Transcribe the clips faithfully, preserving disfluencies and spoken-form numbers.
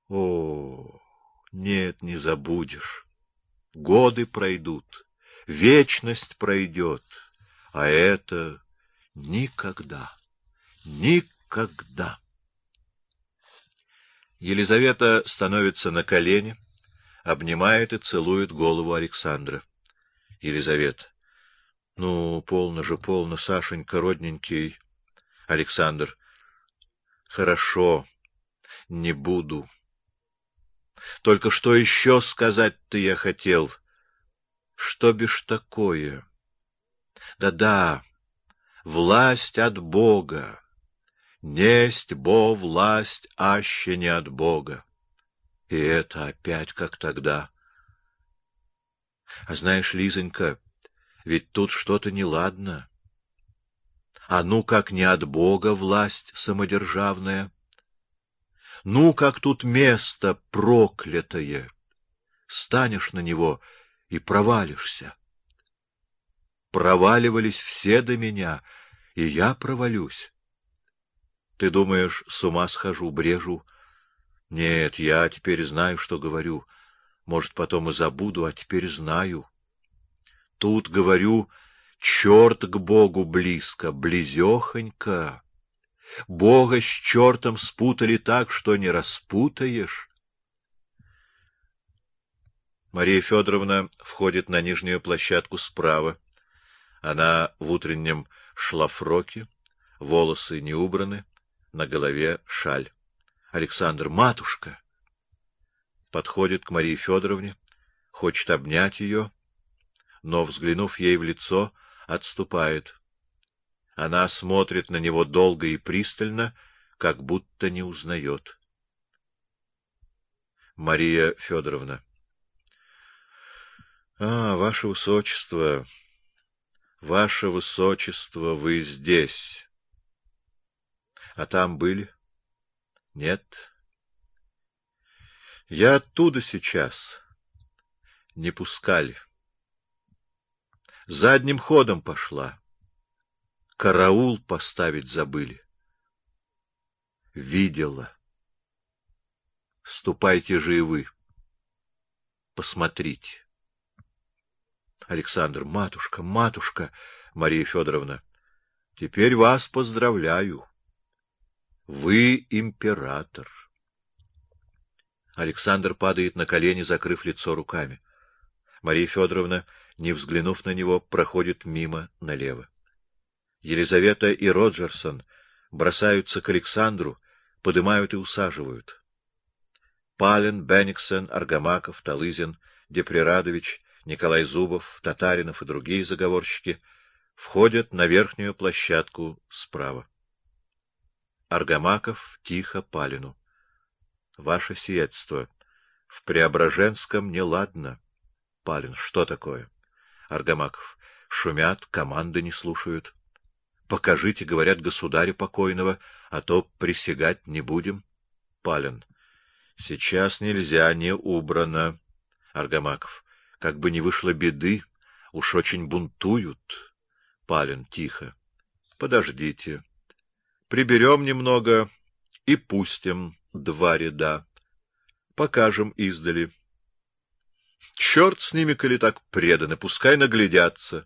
О, нет, не забудешь. Годы пройдут, вечность пройдет, а это никогда, никогда. Елизавета становится на колени, обнимает и целует голову Александра. Елизавета. Ну, полно же, полно, Сашенька, родненький. Александр. Хорошо, не буду. Только что еще сказать-то я хотел? Что бишь такое? Да-да, власть от Бога. Несть бо власть, аще не от Бога. И это опять как тогда. А знаешь, Лизонька, ведь тут что-то неладно. А ну, как не от Бога власть самодержавная. Ну, как тут место проклятое. Станешь на него и провалишься. Проваливались все до меня, и я провалюсь. Ты думаешь, с ума схожу, брежу? Нет, я теперь знаю, что говорю. Может, потом и забуду, а теперь знаю. Тут, говорю, черт к Богу близко, близехонько. Бога с чертом спутали так, что не распутаешь. Мария Федоровна входит на нижнюю площадку справа. Она в утреннем шлафроке, волосы не убраны, на голове шаль. Александр, матушка! Подходит к Марии Федоровне, хочет обнять ее, но, взглянув ей в лицо, отступает. Она смотрит на него долго и пристально, как будто не узнает. Мария Федоровна. А, ваше высочество, ваше высочество, вы здесь. А там были? Нет. Я оттуда сейчас. Не пускали. Задним ходом пошла. Караул поставить забыли. Видела. Ступайте же и вы. Посмотрите. Александр, матушка, матушка, Мария Федоровна, теперь вас поздравляю. Вы император. Александр падает на колени, закрыв лицо руками. Мария Федоровна, не взглянув на него, проходит мимо налево. Елизавета и Роджерсон бросаются к Александру, подымают и усаживают. Пален, Бенниксен, Аргамаков, Талызин, Деприрадович, Николай Зубов, Татаринов и другие заговорщики входят на верхнюю площадку справа. Аргамаков тихо Палину. Ваше сиятельство, в Преображенском неладно. Палин, что такое? Аргамаков, шумят, команды не слушают. Покажите, говорят, государя покойного, а то присягать не будем. Палин, сейчас нельзя, не убрано. Аргамаков, как бы не вышло беды, уж очень бунтуют. Палин, тихо. Подождите. Приберем немного и пустим два ряда. Покажем издали. Черт с ними, коли так преданы, пускай наглядятся.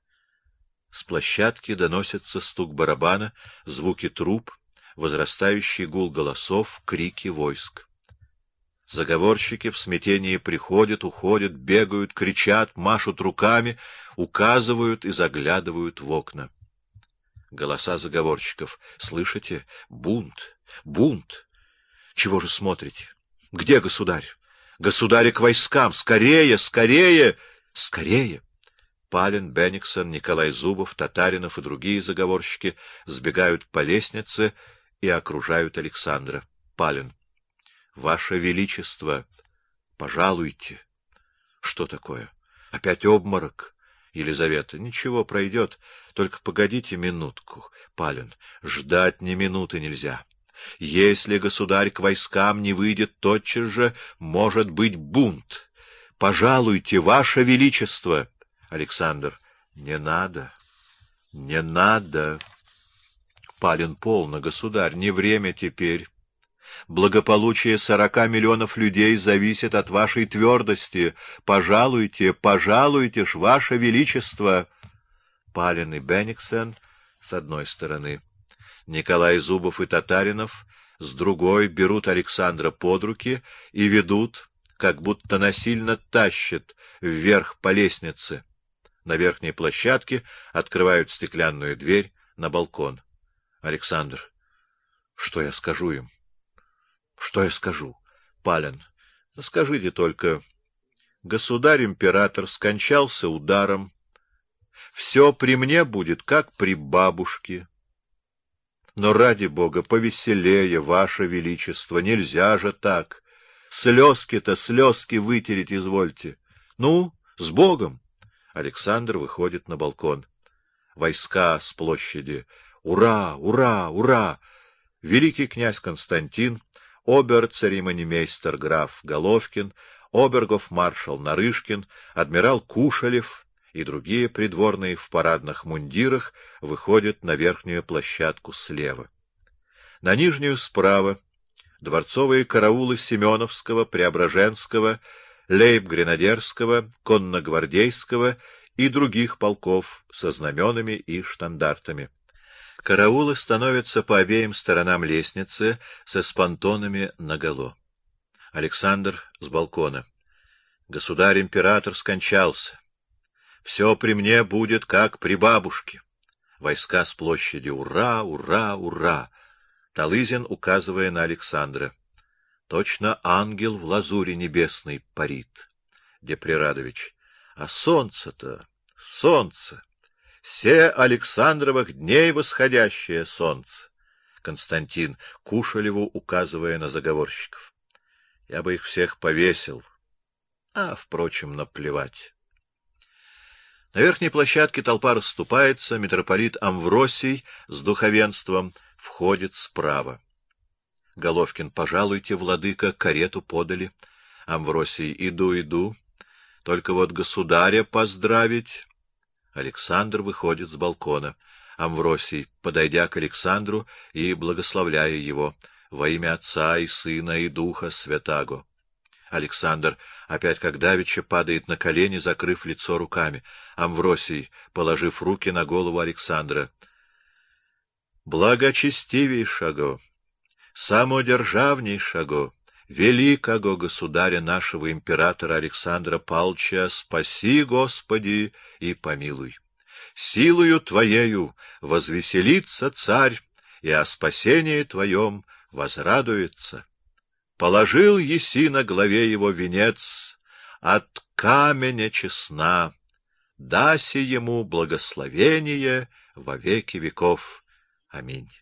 С площадки доносится стук барабана, звуки труб, возрастающий гул голосов, крики войск. Заговорщики в смятении приходят, уходят, бегают, кричат, машут руками, указывают и заглядывают в окна. Голоса заговорщиков. Слышите? Бунт! Бунт! Чего же смотрите? Где государь? Государь к войскам! Скорее! Скорее! Скорее! Палин, Бенниксен, Николай Зубов, Татаринов и другие заговорщики сбегают по лестнице и окружают Александра. Палин. Ваше Величество, пожалуйте. Что такое? Опять обморок? Елизавета. Ничего, пройдет. Только погодите минутку. Палин. Ждать ни минуты нельзя. Если государь к войскам не выйдет тотчас же, может быть бунт. Пожалуйте, Ваше Величество. Александр. Не надо. Не надо. Палин. Полно, государь, не время теперь. Благополучие сорока миллионов людей зависит от вашей твердости. Пожалуйте, пожалуйте ж, ваше величество. Палин и Бенниксен с одной стороны, Николай Зубов и Татаринов с другой берут Александра под руки и ведут, как будто насильно тащат вверх по лестнице. На верхней площадке открывают стеклянную дверь на балкон. Александр. Что я скажу им? Что я скажу? Палин. Скажите только: государь-император скончался ударом. Все при мне будет, как при бабушке. Но, ради бога, повеселее, ваше величество, нельзя же так. Слезки-то, слезки вытереть извольте. Ну, с Богом! Александр выходит на балкон. Войска с площади. Ура, ура, ура! Великий князь Константин, обер-церемонимейстер граф Головкин, обергофмаршал Нарышкин, адмирал Кушелев и другие придворные в парадных мундирах выходят на верхнюю площадку слева. На нижнюю справа дворцовые караулы Семеновского, Преображенского, Лейб-Гренадерского, Конногвардейского и других полков со знаменами и штандартами. Караулы становятся по обеим сторонам лестницы со спонтонами наголо. Александр с балкона. Государь-император скончался. Все при мне будет, как при бабушке. Войска с площади. Ура, ура, ура! Талызин, указывая на Александра. Точно ангел в лазури небесной парит. Деприрадович. А солнце-то, солнце! Се Александровых дней восходящее солнце. Константин, Кушелеву, указывая на заговорщиков. Я бы их всех повесил. А, впрочем, наплевать. На верхней площадке толпа расступается, митрополит Амвросий с духовенством входит справа. Головкин, пожалуйте, владыка, карету подали. Амвросий, иду, иду. Только вот государя поздравить. Александр выходит с балкона. Амвросий, подойдя к Александру и благословляя его, во имя Отца и Сына и Духа Святаго. Александр, опять как давеча, падает на колени, закрыв лицо руками. Амвросий, положив руки на голову Александра. Благочестивейшего, самодержавнейшего, великого государя нашего императора Александра Павловича, спаси, Господи, и помилуй. Силою Твоею возвеселится царь, и о спасении Твоем возрадуется. Положил еси на главе его венец от каменя честна, даси ему благословение во веки веков. Аминь.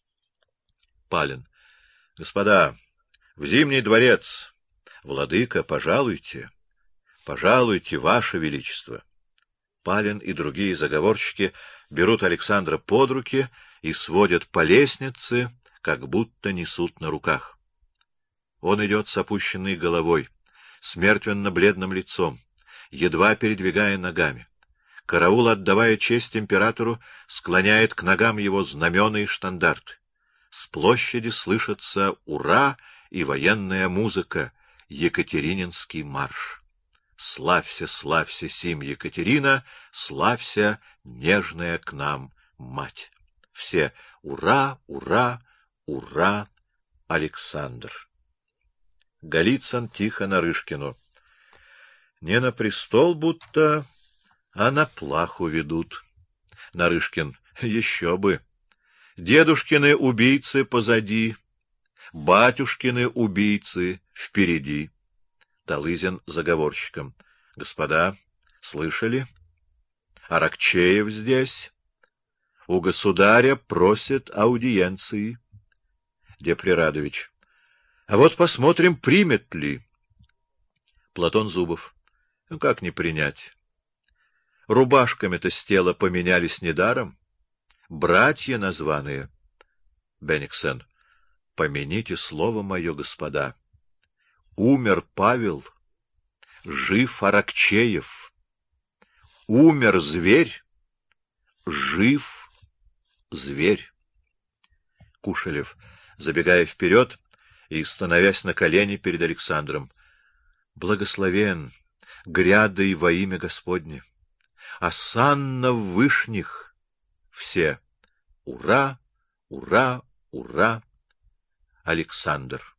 Палин. Господа, в Зимний дворец. Владыка, пожалуйте. Пожалуйте, ваше величество. Палин и другие заговорщики берут Александра под руки и сводят по лестнице, как будто несут на руках. Он идет с опущенной головой, с мертвенно-бледным лицом, едва передвигая ногами. Караул, отдавая честь императору, склоняет к ногам его знамена и штандарты. С площади слышится «Ура!» и военная музыка, Екатерининский марш. Славься, славься, сим Екатерина, славься, нежная к нам мать. Все «Ура! Ура! Ура! Александр!» Голицын тихо Нарышкину. Не на престол будто, а на плаху ведут. Нарышкин. Еще бы. Дедушкины убийцы позади, батюшкины убийцы впереди. Талызин заговорщиком. Господа, слышали? Аракчеев здесь. У государя просит аудиенции. Деприрадович. А вот посмотрим, примет ли. Платон Зубов. Ну, как не принять? Рубашками-то с тела поменялись недаром. Братья названные. Бенниксен. Помяните слово мое, господа. Умер Павел, жив Аракчеев. Умер зверь, жив зверь. Кушелев, забегая вперед и, становясь на колени перед Александром: «Благословен грядой во имя Господне! Осанна в вышних!» Все: «Ура! Ура! Ура!» Александр.